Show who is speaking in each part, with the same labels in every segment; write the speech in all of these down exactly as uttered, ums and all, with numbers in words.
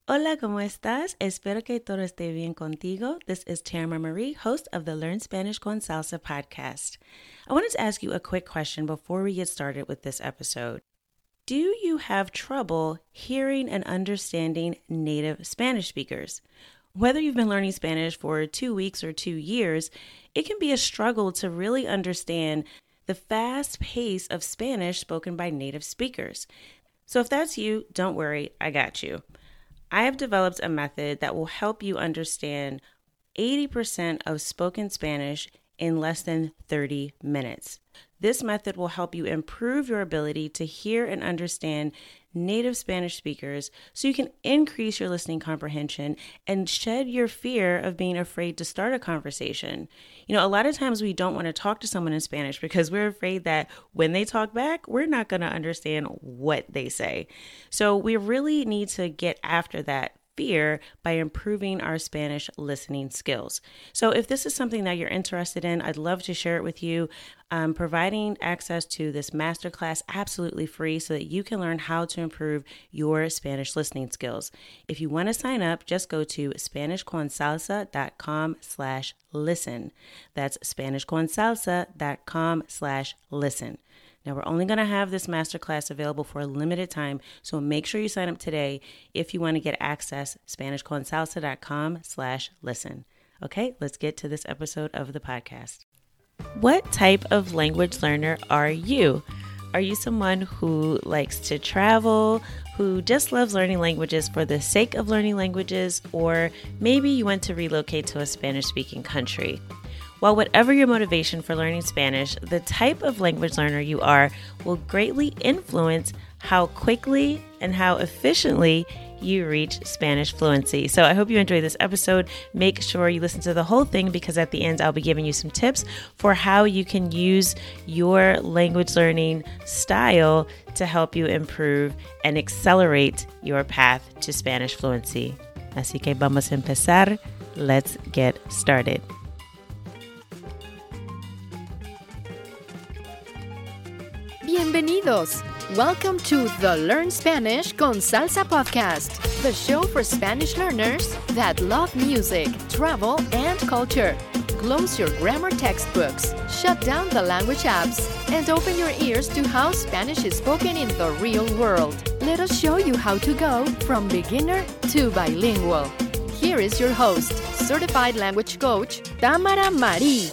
Speaker 1: Hola, ¿cómo estás? Espero que todo esté bien contigo. This is Tamara Marie, host of the Learn Spanish con Salsa podcast. I wanted to ask you a quick question before we get started with this episode. Do you have trouble hearing and understanding native Spanish speakers? Whether you've been learning Spanish for two weeks or two years, it can be a struggle to really understand the fast pace of Spanish spoken by native speakers. So if that's you, don't worry, I got you. I have developed a method that will help you understand eighty percent of spoken Spanish in less than thirty minutes. This method will help you improve your ability to hear and understand native Spanish speakers so you can increase your listening comprehension and shed your fear of being afraid to start a conversation. You know, a lot of times we don't want to talk to someone in Spanish because we're afraid that when they talk back, we're not going to understand what they say. So we really need to get after that fear by improving our Spanish listening skills. So if this is something that you're interested in, I'd love to share it with you. I'm providing access to this masterclass absolutely free so that you can learn how to improve your Spanish listening skills. If you want to sign up, just go to SpanishConSalsa.com slash listen. That's SpanishConSalsa.com slash listen. Now, we're only going to have this masterclass available for a limited time, so make sure you sign up today if you want to get access, SpanishConSalsa.com slash listen. Okay, let's get to this episode of the podcast. What type of language learner are you? Are you someone who likes to travel, who just loves learning languages for the sake of learning languages, or maybe you want to relocate to a Spanish-speaking country? Well, whatever your motivation for learning Spanish, the type of language learner you are will greatly influence how quickly and how efficiently you reach Spanish fluency. So I hope you enjoy this episode. Make sure you listen to the whole thing because at the end, I'll be giving you some tips for how you can use your language learning style to help you improve and accelerate your path to Spanish fluency. Así que vamos a empezar. Let's get started.
Speaker 2: Bienvenidos! Welcome to the Learn Spanish con Salsa podcast, the show for Spanish learners that love music, travel, and culture. Close your grammar textbooks, shut down the language apps, and open your ears to how Spanish is spoken in the real world. Let us show you how to go from beginner to bilingual. Here is your host, certified language coach, Tamara Marie.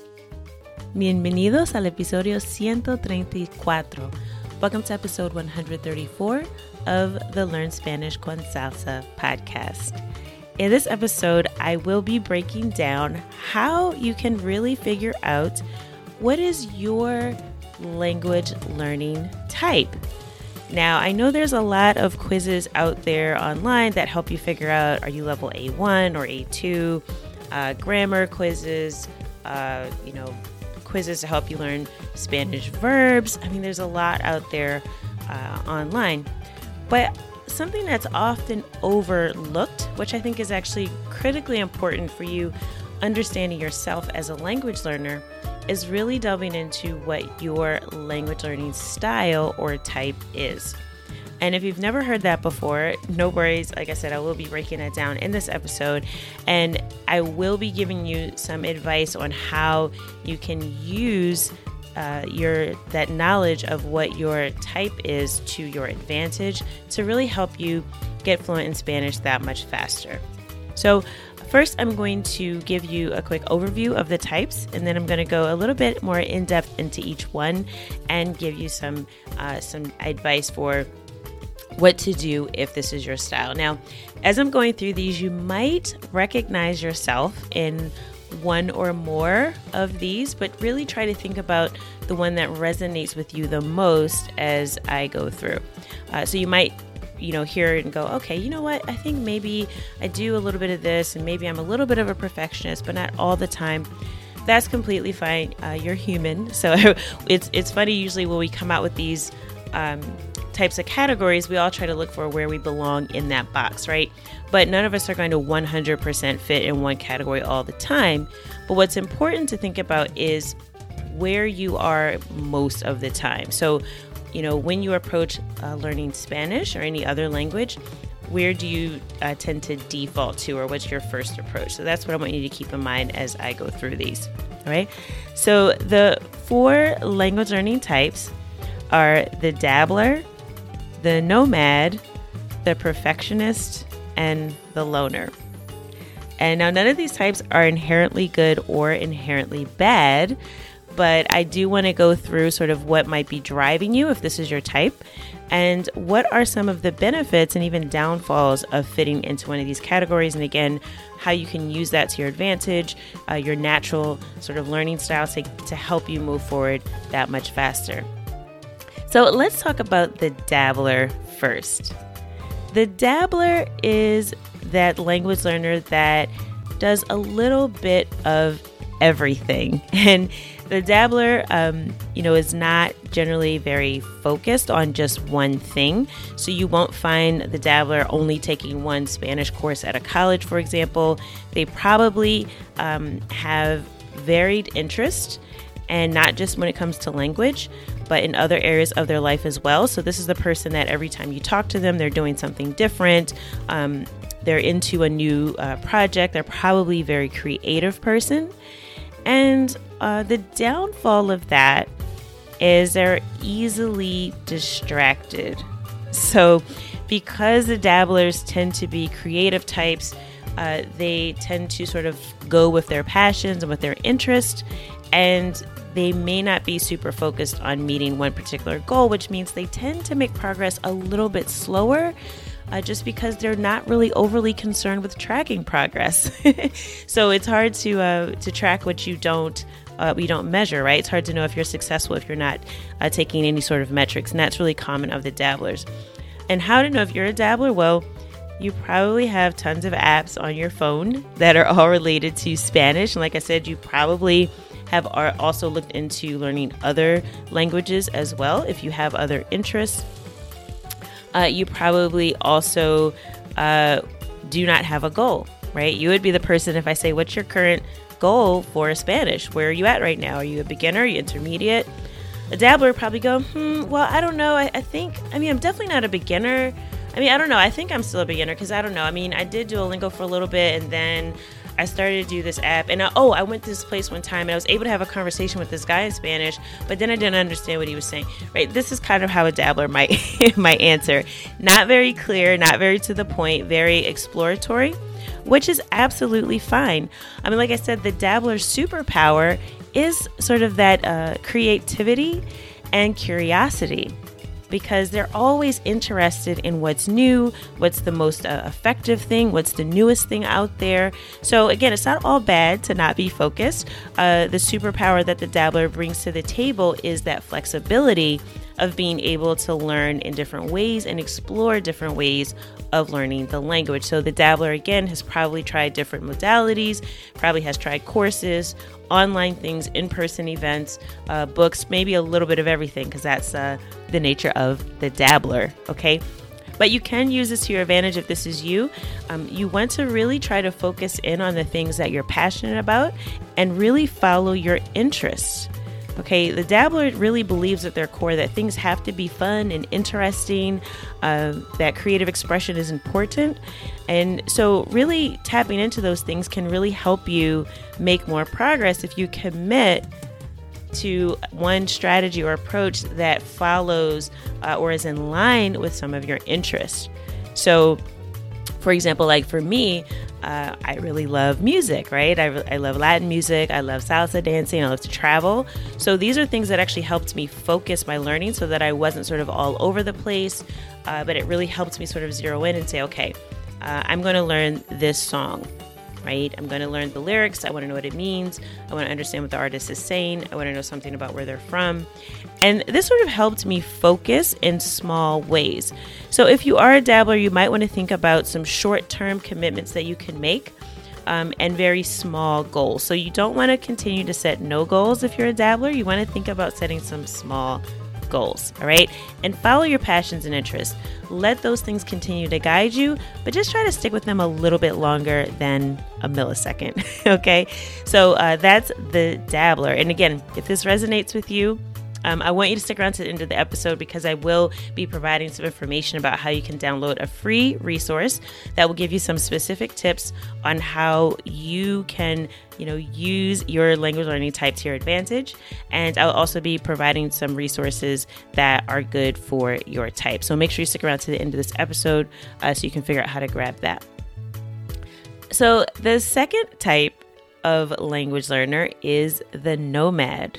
Speaker 1: Bienvenidos al episodio ciento treinta y cuatro. Welcome to episode one hundred thirty-four of the Learn Spanish con Salsa podcast. In this episode, I will be breaking down how you can really figure out what is your language learning type. Now, I know there's a lot of quizzes out there online that help you figure out, are you level A one or A two, uh, grammar quizzes, uh, you know, quizzes to help you learn Spanish verbs. I mean, there's a lot out there uh, online. But something that's often overlooked, which I think is actually critically important for you understanding yourself as a language learner, is really delving into what your language learning style or type is. And if you've never heard that before, no worries. Like I said, I will be breaking that down in this episode. And I will be giving you some advice on how you can use uh, your that knowledge of what your type is to your advantage to really help you get fluent in Spanish that much faster. So first, I'm going to give you a quick overview of the types, and then I'm going to go a little bit more in depth into each one and give you some uh, some advice for what to do if this is your style. Now, as I'm going through these, you might recognize yourself in one or more of these, but really try to think about the one that resonates with you the most as I go through. Uh, so you might, you know, hear it and go, okay, you know what? I think maybe I do a little bit of this, and maybe I'm a little bit of a perfectionist, but not all the time. That's completely fine. Uh, you're human. So it's it's funny, usually when we come out with these um, types of categories, we all try to look for where we belong in that box, right? But none of us are going to one hundred percent fit in one category all the time. But what's important to think about is where you are most of the time. So, you know, when you approach uh, learning Spanish or any other language, where do you uh, tend to default to, or what's your first approach? So that's what I want you to keep in mind as I go through these. All right. So the four language learning types are the dabbler, the nomad, the perfectionist, and the loner. And now none of these types are inherently good or inherently bad, but I do want to go through sort of what might be driving you if this is your type, and what are some of the benefits and even downfalls of fitting into one of these categories. And again, how you can use that to your advantage, uh, your natural sort of learning style to, to help you move forward that much faster. So let's talk about the dabbler first. The dabbler is that language learner that does a little bit of everything. And the dabbler, um, you know, is not generally very focused on just one thing. So you won't find the dabbler only taking one Spanish course at a college, for example. They probably um, have varied interest, and not just when it comes to language, but in other areas of their life as well. So this is the person that every time you talk to them, they're doing something different. Um, they're into a new uh, project. They're probably a very creative person. And uh, the downfall of that is they're easily distracted. So because the dabblers tend to be creative types, uh, they tend to sort of go with their passions and with their interest, and they may not be super focused on meeting one particular goal, which means they tend to make progress a little bit slower, uh, just because they're not really overly concerned with tracking progress. So it's hard to uh, to track what you don't uh, we don't measure, right? It's hard to know if you're successful if you're not uh, taking any sort of metrics, and that's really common of the dabblers. And how to know if you're a dabbler? Well, you probably have tons of apps on your phone that are all related to Spanish, and like I said, you probably have also looked into learning other languages as well if you have other interests. Uh, you probably also uh, do not have a goal, right? You would be the person if I say, what's your current goal for Spanish? Where are you at right now? Are you a beginner? Are you intermediate? A dabbler would probably go, hmm, well, I don't know. I, I think, I mean, I'm definitely not a beginner. I mean, I don't know. I think I'm still a beginner because I don't know. I mean, I did Duolingo for a little bit, and then I started to do this app, and I, oh, I went to this place one time, and I was able to have a conversation with this guy in Spanish, but then I didn't understand what he was saying, right? This is kind of how a dabbler might, might answer. Not very clear, not very to the point, very exploratory, which is absolutely fine. I mean, like I said, the dabbler's superpower is sort of that uh, creativity and curiosity, because they're always interested in what's new, what's the most uh, effective thing, what's the newest thing out there. So again, it's not all bad to not be focused. Uh, the superpower that the dabbler brings to the table is that flexibility of being able to learn in different ways and explore different ways of learning the language. So the dabbler, again, has probably tried different modalities, probably has tried courses, online things, in-person events, uh, books, maybe a little bit of everything, because that's uh, the nature of the dabbler, okay? But you can use this to your advantage if this is you. Um, you want to really try to focus in on the things that you're passionate about and really follow your interests. Okay, the dabbler really believes at their core that things have to be fun and interesting, uh, that creative expression is important. And so really tapping into those things can really help you make more progress if you commit to one strategy or approach that follows uh, or is in line with some of your interests. So, for example, like for me, Uh, I really love music, right? I, I love Latin music. I love salsa dancing. I love to travel. So these are things that actually helped me focus my learning so that I wasn't sort of all over the place, uh, but it really helped me sort of zero in and say, okay, uh, I'm going to learn this song, right? I'm going to learn the lyrics. I want to know what it means. I want to understand what the artist is saying. I want to know something about where they're from. And this sort of helped me focus in small ways. So if you are a dabbler, you might want to think about some short-term commitments that you can make um, and very small goals. So you don't want to continue to set no goals if you're a dabbler. You want to think about setting some small goals, all right? And follow your passions and interests. Let those things continue to guide you, but just try to stick with them a little bit longer than a millisecond, okay? So uh, that's the dabbler. And again, if this resonates with you, Um, I want you to stick around to the end of the episode because I will be providing some information about how you can download a free resource that will give you some specific tips on how you can, you know, use your language learning type to your advantage. And I'll also be providing some resources that are good for your type. So make sure you stick around to the end of this episode uh, so you can figure out how to grab that. So the second type of language learner is the nomad.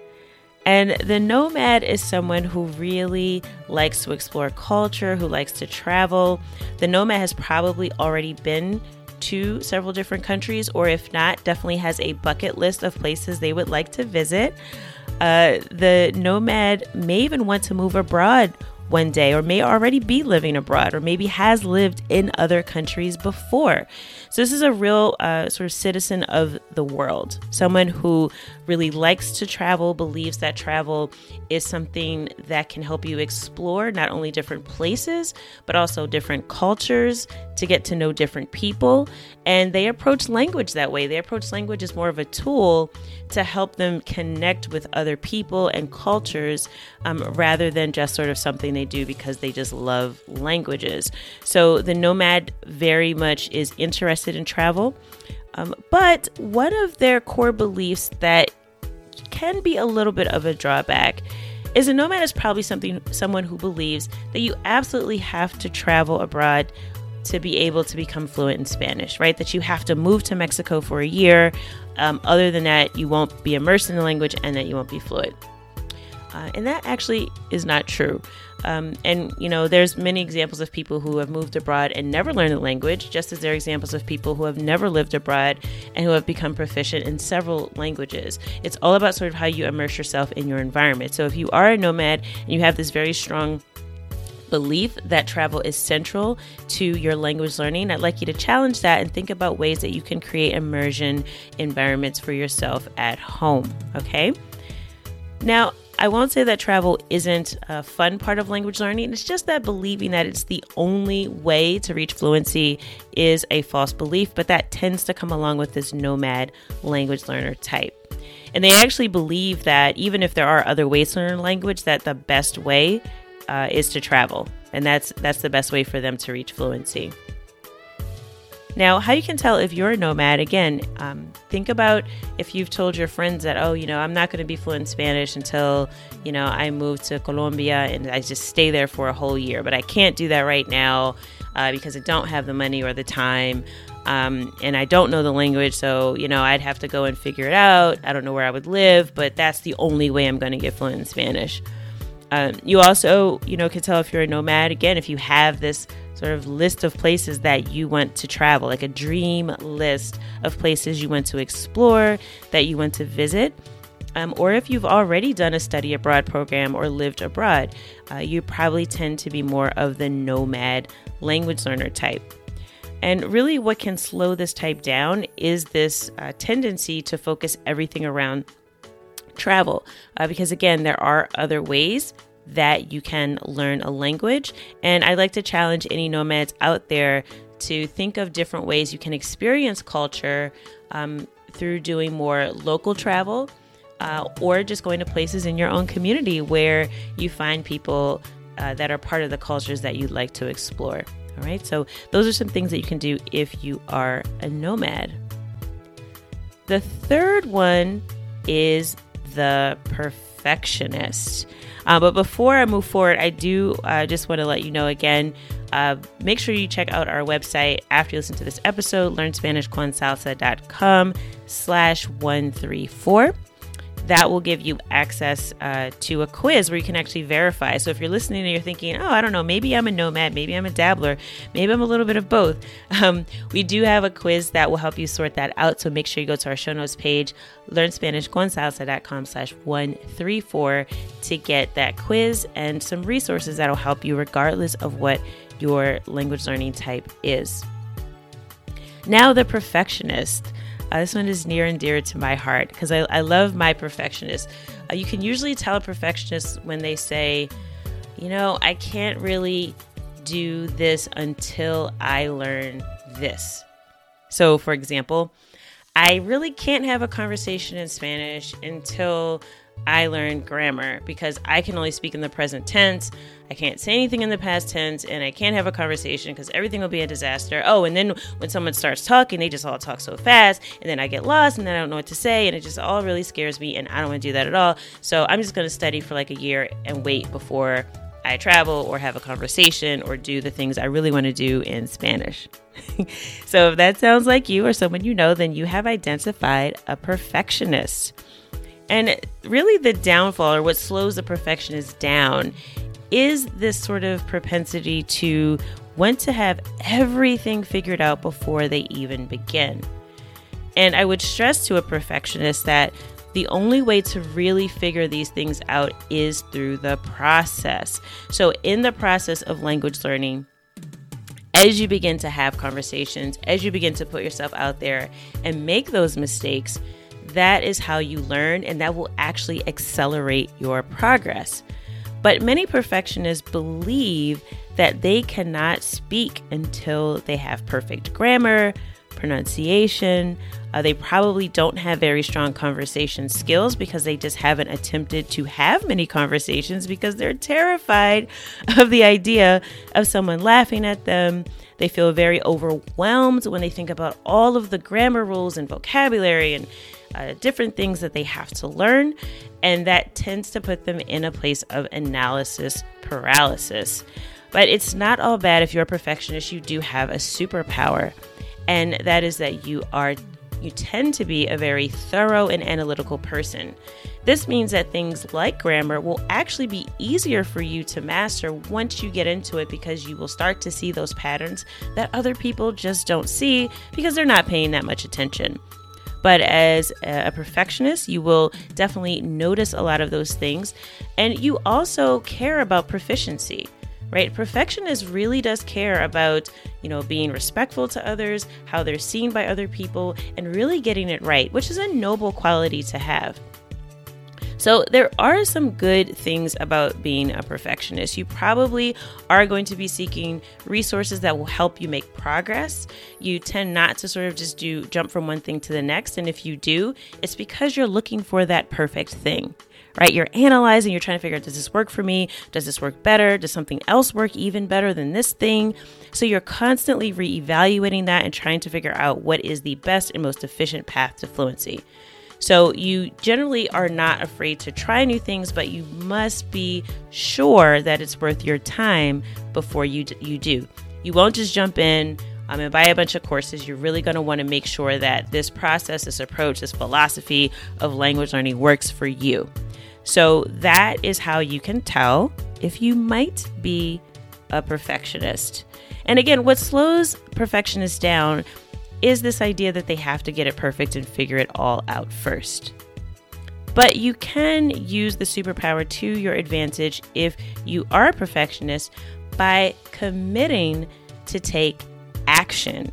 Speaker 1: And the nomad is someone who really likes to explore culture, who likes to travel. The nomad has probably already been to several different countries, or if not, definitely has a bucket list of places they would like to visit. Uh, the nomad may even want to move abroad one day, or may already be living abroad, or maybe has lived in other countries before. So this is a real uh, sort of citizen of the world, someone who really likes to travel, believes that travel is something that can help you explore not only different places, but also different cultures, to get to know different people. And they approach language that way. They approach language as more of a tool to help them connect with other people and cultures, um, rather than just sort of something they do because they just love languages. So the nomad very much is interested in travel. Um, but one of their core beliefs that can be a little bit of a drawback is a nomad is probably something someone who believes that you absolutely have to travel abroad to be able to become fluent in Spanish, right? That you have to move to Mexico for a year. Um, other than that, you won't be immersed in the language and that you won't be fluent. Uh, and that actually is not true. Um, and, you know, there's many examples of people who have moved abroad and never learned the language, just as there are examples of people who have never lived abroad and who have become proficient in several languages. It's all about sort of how you immerse yourself in your environment. So if you are a nomad and you have this very strong belief that travel is central to your language learning, I'd like you to challenge that and think about ways that you can create immersion environments for yourself at home. Okay? Now, I won't say that travel isn't a fun part of language learning. It's just that believing that it's the only way to reach fluency is a false belief, but that tends to come along with this nomad language learner type. And they actually believe that even if there are other ways to learn language, that the best way uh, is to travel. And that's that's the best way for them to reach fluency. Now, how you can tell if you're a nomad, again, um, think about if you've told your friends that, oh, you know, I'm not going to be fluent in Spanish until, you know, I move to Colombia and I just stay there for a whole year. But I can't do that right now uh, because I don't have the money or the time. Um, and I don't know the language. So, you know, I'd have to go and figure it out. I don't know where I would live, but that's the only way I'm going to get fluent in Spanish. Um, you also, you know, can tell if you're a nomad, again, if you have this sort of list of places that you want to travel, like a dream list of places you want to explore, that you want to visit. Um, or if you've already done a study abroad program or lived abroad, uh, you probably tend to be more of the nomad language learner type. And really what can slow this type down is this uh, tendency to focus everything around travel, uh, because again, there are other ways that you can learn a language. And I'd like to challenge any nomads out there to think of different ways you can experience culture um, through doing more local travel uh, or just going to places in your own community where you find people uh, that are part of the cultures that you'd like to explore. All right. So those are some things that you can do if you are a nomad. The third one is the perfectionist. Uh, but before I move forward, I do uh, just want to let you know again, uh, make sure you check out our website after you listen to this episode, learn spanish con salsa dot com slash one three four. That will give you access uh, to a quiz where you can actually verify. So if you're listening and you're thinking, oh, I don't know, maybe I'm a nomad, maybe I'm a dabbler, maybe I'm a little bit of both. Um, we do have a quiz that will help you sort that out. So make sure you go to our show notes page, learn spanish con salsa dot com slash one three four to get that quiz and some resources that will help you regardless of what your language learning type is. Now, the perfectionist. Uh, this one is near and dear to my heart because I, I love my perfectionist. Uh, you can usually tell a perfectionist when they say, you know, I can't really do this until I learn this. So, for example, I really can't have a conversation in Spanish until I learned grammar because I can only speak in the present tense. I can't say anything in the past tense, and I can't have a conversation because everything will be a disaster. Oh, and then when someone starts talking, they just all talk so fast, and then I get lost, and then I don't know what to say, and it just all really scares me, and I don't want to do that at all. So I'm just going to study for like a year and wait before I travel or have a conversation or do the things I really want to do in Spanish. So if that sounds like you or someone you know, then you have identified a perfectionist. And really the downfall, or what slows the perfectionist down, is this sort of propensity to want to have everything figured out before they even begin. And I would stress to a perfectionist that the only way to really figure these things out is through the process. So in the process of language learning, as you begin to have conversations, as you begin to put yourself out there and make those mistakes, that is how you learn, and that will actually accelerate your progress. But many perfectionists believe that they cannot speak until they have perfect grammar, pronunciation. Uh, they probably don't have very strong conversation skills because they just haven't attempted to have many conversations because they're terrified of the idea of someone laughing at them. They feel very overwhelmed when they think about all of the grammar rules and vocabulary and uh, different things that they have to learn. And that tends to put them in a place of analysis paralysis. But it's not all bad. If you're a perfectionist, you do have a superpower. And that is that you are you tend to be a very thorough and analytical person. This means that things like grammar will actually be easier for you to master once you get into it, because you will start to see those patterns that other people just don't see because they're not paying that much attention. But as a perfectionist, you will definitely notice a lot of those things. And you also care about proficiency. Right? Perfectionist really does care about, you know, being respectful to others, how they're seen by other people, and really getting it right, which is a noble quality to have. So there are some good things about being a perfectionist. You probably are going to be seeking resources that will help you make progress. You tend not to sort of just do jump from one thing to the next. And if you do, it's because you're looking for that perfect thing. Right? You're analyzing, you're trying to figure out, does this work for me? Does this work better? Does something else work even better than this thing? So you're constantly reevaluating that and trying to figure out what is the best and most efficient path to fluency. So you generally are not afraid to try new things, but you must be sure that it's worth your time before you d- you do. You won't just jump in um, and buy a bunch of courses. You're really going to want to make sure that this process, this approach, this philosophy of language learning works for you. So that is how you can tell if you might be a perfectionist. And again, what slows perfectionists down is this idea that they have to get it perfect and figure it all out first. But you can use the superpower to your advantage if you are a perfectionist by committing to take action.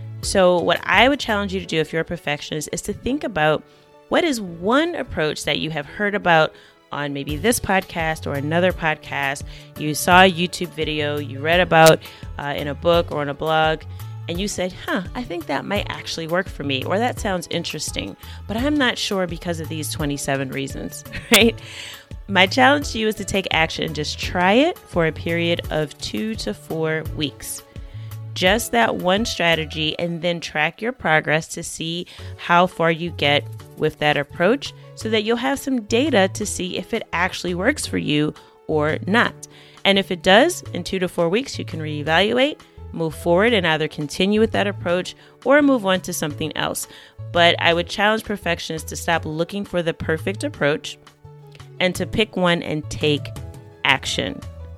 Speaker 1: So what I would challenge you to do if you're a perfectionist is to think about, what is one approach that you have heard about on maybe this podcast or another podcast? You saw a YouTube video, you read about uh, in a book or in a blog, and you said, huh, I think that might actually work for me, or that sounds interesting, but I'm not sure because of these twenty-seven reasons, right? My challenge to you is to take action and just try it for a period of two to four weeks. Just that one strategy, and then track your progress to see how far you get with that approach, so that you'll have some data to see if it actually works for you or not. And if it does, in two to four weeks, you can reevaluate, move forward, and either continue with that approach or move on to something else. But I would challenge perfectionists to stop looking for the perfect approach and to pick one and take action.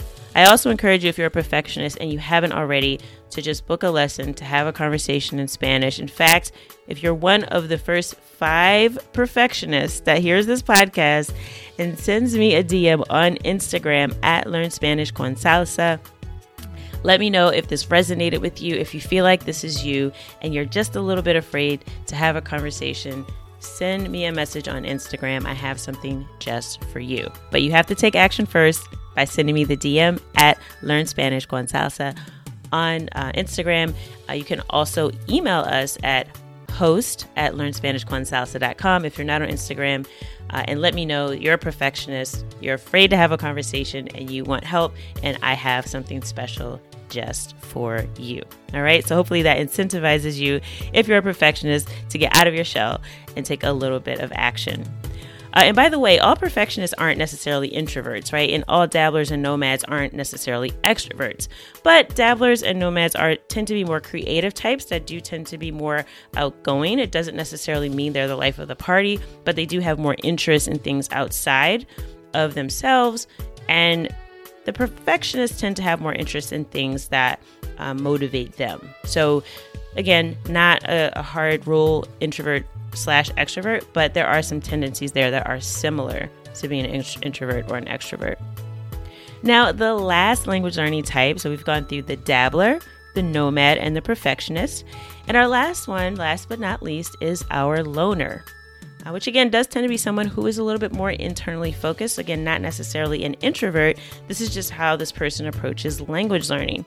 Speaker 1: I also encourage you, if you're a perfectionist and you haven't already, to just book a lesson to have a conversation in Spanish. In fact, if you're one of the first five perfectionists that hears this podcast and sends me a D M on Instagram at Learn Spanish con Salsa, let me know if this resonated with you. If you feel like this is you and you're just a little bit afraid to have a conversation, send me a message on Instagram. I have something just for you. But you have to take action first by sending me the D M at Learn Spanish con Salsa on uh, Instagram. Uh, you can also email us at host at learn spanish con salsa dot com. If you're not on Instagram, uh, and let me know you're a perfectionist, you're afraid to have a conversation, and you want help, and I have something special just for you. All right. So hopefully that incentivizes you, if you're a perfectionist, to get out of your shell and take a little bit of action. Uh, and by the way, all perfectionists aren't necessarily introverts, right? And all dabblers and nomads aren't necessarily extroverts. But dabblers and nomads are tend to be more creative types that do tend to be more outgoing. It doesn't necessarily mean they're the life of the party, but they do have more interest in things outside of themselves. And the perfectionists tend to have more interest in things that uh, motivate them. So again, not a, a hard rule, introvert slash extrovert, but there are some tendencies there that are similar to being an introvert or an extrovert. Now, the last language learning type, so we've gone through the dabbler, the nomad, and the perfectionist. And our last one, last but not least, is our loner, uh, which again does tend to be someone who is a little bit more internally focused. Again, not necessarily an introvert. This is just how this person approaches language learning.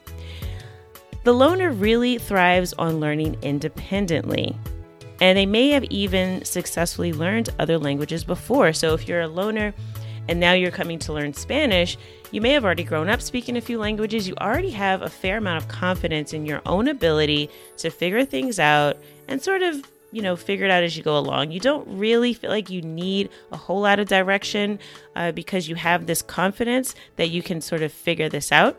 Speaker 1: The loner really thrives on learning independently. And they may have even successfully learned other languages before. So if you're a loner and now you're coming to learn Spanish, you may have already grown up speaking a few languages. You already have a fair amount of confidence in your own ability to figure things out and sort of, you know, figure it out as you go along. You don't really feel like you need a whole lot of direction uh, because you have this confidence that you can sort of figure this out.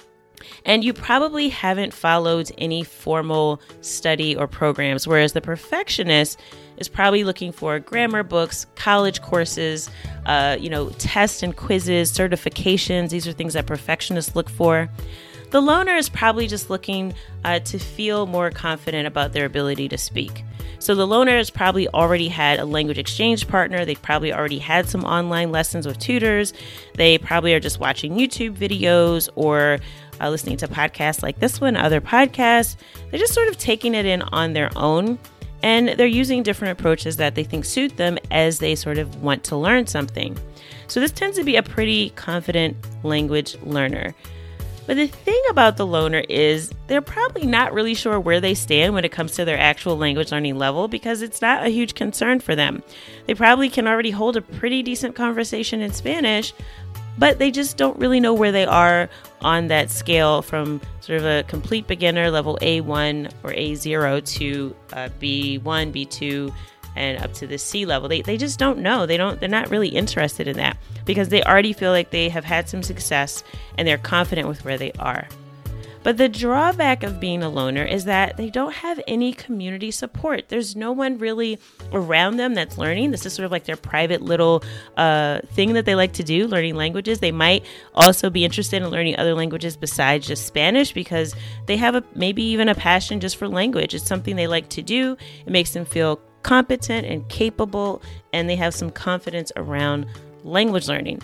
Speaker 1: And you probably haven't followed any formal study or programs, whereas the perfectionist is probably looking for grammar books, college courses, uh, you know, tests and quizzes, certifications. These are things that perfectionists look for. The loner is probably just looking uh, to feel more confident about their ability to speak. So the loner has probably already had a language exchange partner. They've probably already had some online lessons with tutors. They probably are just watching YouTube videos or uh, listening to podcasts like this one, other podcasts. They're just sort of taking it in on their own. And they're using different approaches that they think suit them as they sort of want to learn something. So this tends to be a pretty confident language learner. But the thing about the loner is they're probably not really sure where they stand when it comes to their actual language learning level because it's not a huge concern for them. They probably can already hold a pretty decent conversation in Spanish, but they just don't really know where they are on that scale from sort of a complete beginner level A one or A zero to uh, B one, B two, and up to the C level. They they just don't know. They don't, they're not really interested in that because they already feel like they have had some success and they're confident with where they are. But the drawback of being a loner is that they don't have any community support. There's no one really around them that's learning. This is sort of like their private little uh, thing that they like to do, learning languages. They might also be interested in learning other languages besides just Spanish because they have a maybe even a passion just for language. It's something they like to do. It makes them feel competent and capable, and they have some confidence around language learning.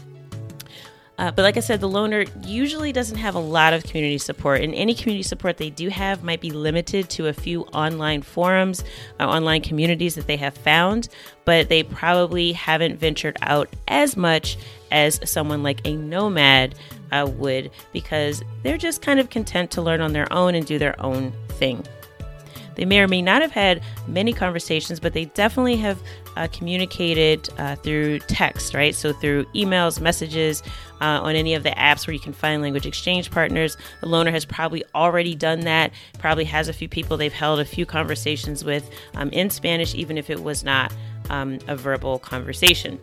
Speaker 1: Uh, but like I said, the loner usually doesn't have a lot of community support, and any community support they do have might be limited to a few online forums, or online communities that they have found, but they probably haven't ventured out as much as someone like a nomad uh, would because they're just kind of content to learn on their own and do their own thing. They may or may not have had many conversations, but they definitely have uh, communicated uh, through text, right? So through emails, messages, uh, on any of the apps where you can find language exchange partners. The loner has probably already done that, probably has a few people they've held a few conversations with um, in Spanish, even if it was not um, a verbal conversation.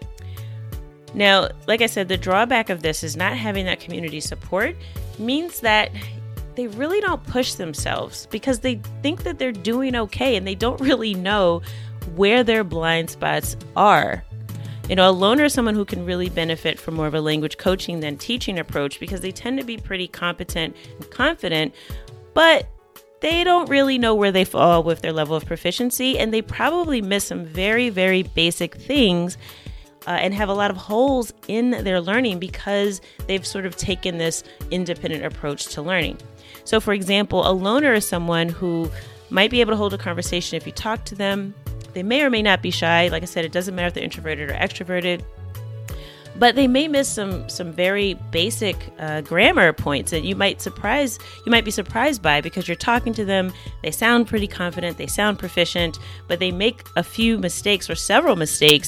Speaker 1: Now, like I said, the drawback of this is not having that community support means that they really don't push themselves because they think that they're doing okay and they don't really know where their blind spots are. You know, a loner is someone who can really benefit from more of a language coaching than teaching approach because they tend to be pretty competent and confident, but they don't really know where they fall with their level of proficiency, and they probably miss some very, very basic things uh, and have a lot of holes in their learning because they've sort of taken this independent approach to learning. So, for example, a loner is someone who might be able to hold a conversation if you talk to them. They may or may not be shy. Like I said, it doesn't matter if they're introverted or extroverted. But they may miss some some very basic uh, grammar points that you might surprise you might be surprised by because you're talking to them. They sound pretty confident. They sound proficient, but they make a few mistakes or several mistakes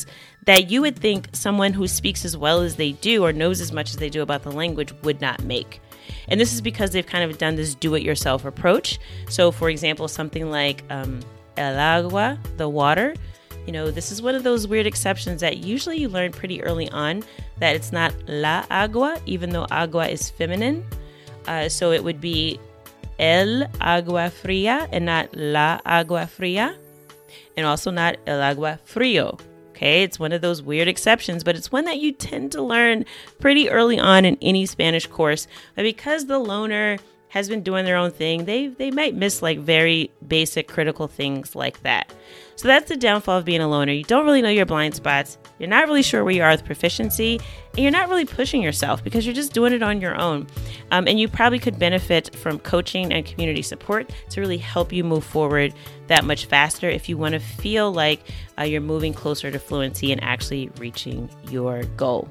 Speaker 1: that you would think someone who speaks as well as they do or knows as much as they do about the language would not make. And this is because they've kind of done this do-it-yourself approach. So, for example, something like um, el agua, the water, you know, this is one of those weird exceptions that usually you learn pretty early on, that it's not la agua, even though agua is feminine. Uh, so it would be el agua fría and not la agua fría, and also not el agua frío. Okay, it's one of those weird exceptions, but it's one that you tend to learn pretty early on in any Spanish course. But because the loaner has been doing their own thing, they they might miss like very basic critical things like that. So that's the downfall of being a loaner. You don't really know your blind spots. You're not really sure where you are with proficiency, and you're not really pushing yourself because you're just doing it on your own. Um, and you probably could benefit from coaching and community support to really help you move forward that much faster if you want to feel like uh, you're moving closer to fluency and actually reaching your goal.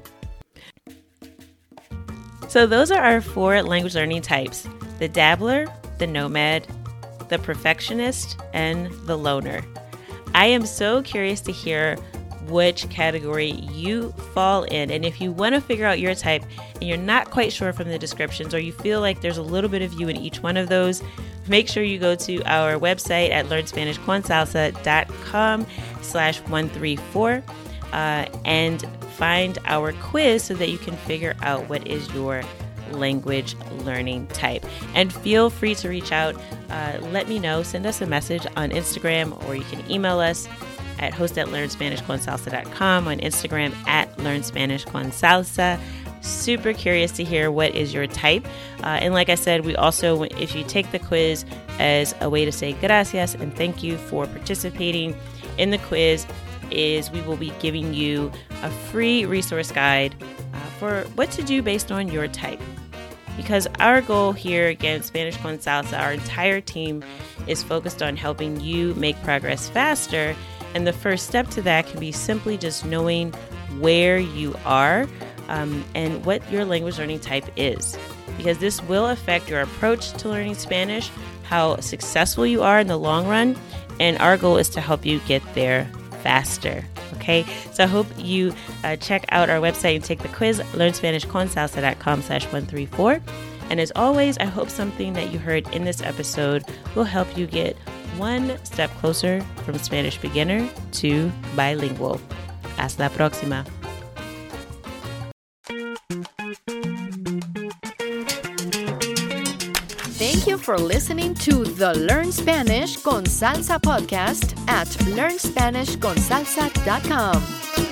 Speaker 1: So those are our four language learning types: the dabbler, the nomad, the perfectionist, and the loner. I am so curious to hear which category you fall in. And if you want to figure out your type and you're not quite sure from the descriptions, or you feel like there's a little bit of you in each one of those, make sure you go to our website at learn spanish con salsa dot com slash one three four uh, and find our quiz so that you can figure out what is your language learning type. And feel free to reach out. Uh, let me know. Send us a message on Instagram, or you can email us at host at learn spanish con salsa dot com, on Instagram at learn spanish con salsa. Super curious to hear what is your type. Uh, and like I said, we also, if you take the quiz as a way to say gracias and thank you for participating in the quiz, is we will be giving you a free resource guide uh, for what to do based on your type. Because our goal here, again, Spanish Con Salsa, our entire team is focused on helping you make progress faster. And the first step to that can be simply just knowing where you are um, and what your language learning type is. Because this will affect your approach to learning Spanish, how successful you are in the long run, and our goal is to help you get there faster. Okay, so I hope you uh, check out our website and take the quiz, learn spanish con salsa dot com slash one three four. And as always, I hope something that you heard in this episode will help you get one step closer from Spanish beginner to bilingual. Hasta la próxima.
Speaker 2: Thank you for listening to the Learn Spanish con Salsa podcast at learn spanish con salsa dot com.